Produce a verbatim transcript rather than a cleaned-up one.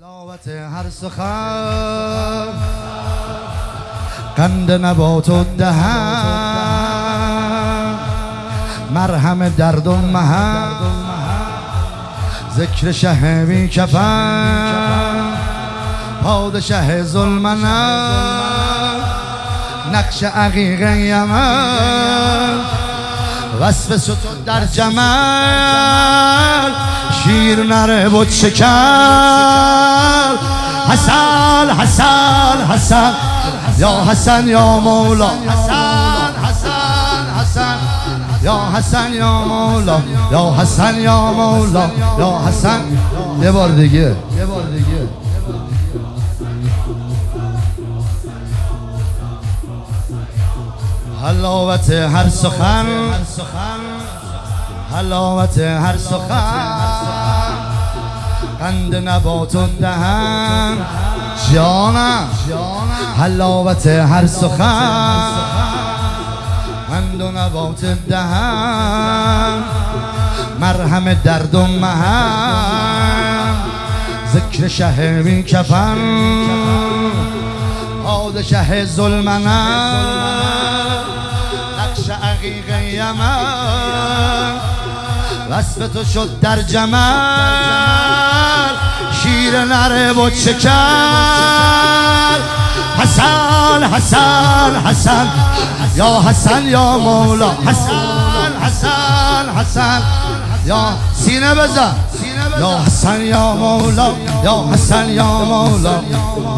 حلاوت هر سخن قند نبات و دهن مرهم درد و محن ذکر شه بی کفن پادشه ظلمن نقش عقیق یمن وصف ستون در جمال شیر نره بود شکر حسن حسن حسن یا حسن یا مولا حسن حسن حسن یا حسن یا مولا یا حسن یا مولا یا حسن. یه بار دیگه یه بار دیگه حلاوت هر سخن حلاوت هر سخن قند نبات و دهن جانم حلاوت هر سخن قند و نبات دهن مرهم درد و محن ذکر شه بی کفن پادشه ظلمن نقش عقیق یمن وصف تو شد در جمال شیر نره بود شکر حسن حسن حسن یا حسن یا مولا حسن حسن حسن یا سینه بزن یا حسن یا مولا یا حسن یا مولا